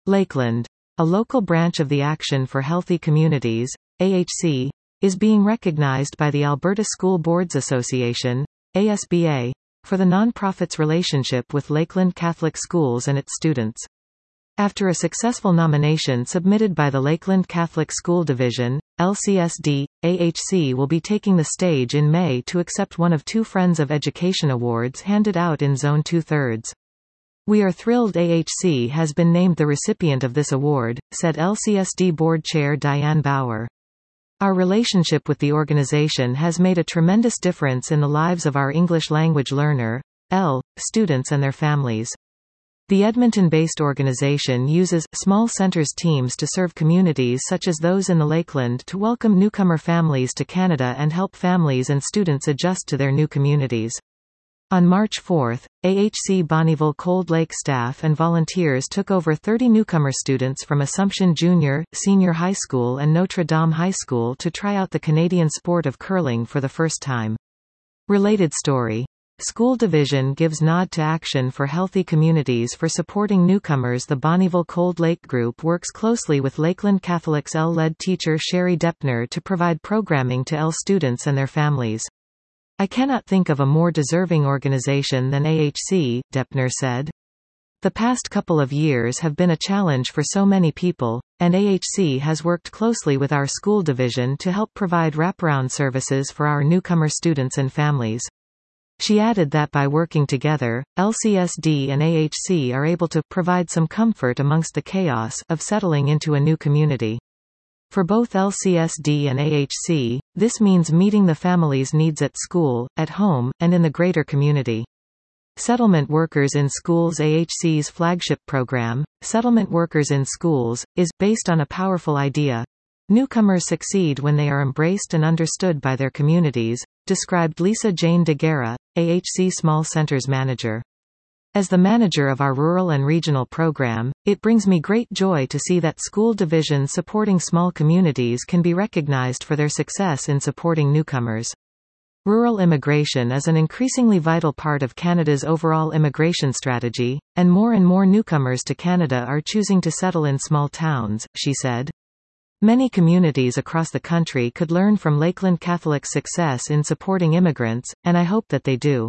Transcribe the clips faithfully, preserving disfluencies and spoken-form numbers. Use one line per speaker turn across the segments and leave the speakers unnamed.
Lakeland, a local branch of the Action for Healthy Communities, A H C, is being recognized by the Alberta School Boards Association, A S B A, for the nonprofit's relationship with Lakeland Catholic Schools and its students. After a successful nomination submitted by the Lakeland Catholic School Division, L C S D, A H C will be taking the stage in May to accept one of two Friends of Education awards handed out in Zone two-thirds. "We are thrilled A H C has been named the recipient of this award," said L C S D Board Chair Diane Bauer. "Our relationship with the organization has made a tremendous difference in the lives of our English language learner, L, students and their families." The Edmonton-based organization uses small centers teams to serve communities such as those in the Lakeland to welcome newcomer families to Canada and help families and students adjust to their new communities. On March fourth, A H C Bonnyville Cold Lake staff and volunteers took over thirty newcomer students from Assumption Junior, Senior High School and Notre Dame High School to try out the Canadian sport of curling for the first time. Related story. School Division gives nod to Action for Healthy Communities for supporting newcomers. The Bonnyville Cold Lake Group works closely with Lakeland Catholic's L-led teacher Sherry Deppner to provide programming to L students and their families. "I cannot think of a more deserving organization than A H C," Deppner said. "The past couple of years have been a challenge for so many people, and A H C has worked closely with our school division to help provide wraparound services for our newcomer students and families." She added that by working together, L C S D and A H C are able to provide some comfort amongst the chaos of settling into a new community. For both L C S D and A H C, this means meeting the family's needs at school, at home, and in the greater community. Settlement Workers in Schools. A H C's flagship program, Settlement Workers in Schools, is based on a powerful idea. "Newcomers succeed when they are embraced and understood by their communities," described Lisa Jane DeGuerra, A H C Small Centers Manager. "As the manager of our rural and regional program, it brings me great joy to see that school divisions supporting small communities can be recognized for their success in supporting newcomers. Rural immigration is an increasingly vital part of Canada's overall immigration strategy, and more and more newcomers to Canada are choosing to settle in small towns," she said. "Many communities across the country could learn from Lakeland Catholic's success in supporting immigrants, and I hope that they do."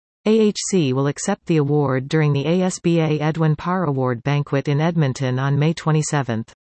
A H C will accept the award during the A S B A Edwin Parr Award banquet in Edmonton on May twenty-seventh.